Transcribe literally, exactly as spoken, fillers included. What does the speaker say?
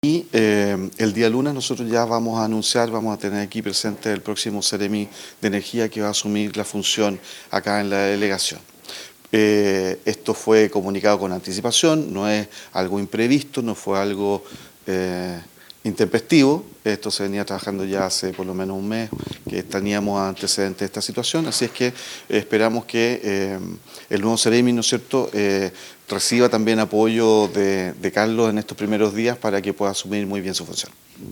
Y eh, el día lunes nosotros ya vamos a anunciar, vamos a tener aquí presente el próximo Seremi de Energía que va a asumir la función acá en la delegación. Eh, esto fue comunicado con anticipación, no es algo imprevisto, no fue algo eh, intempestivo. Esto se venía trabajando ya hace por lo menos un mes que teníamos antecedentes de esta situación, así es que eh, esperamos que eh, el nuevo Seremi, ¿no es cierto?, eh, reciba también apoyo de, de Carlos en estos primeros días para que pueda asumir muy bien su función.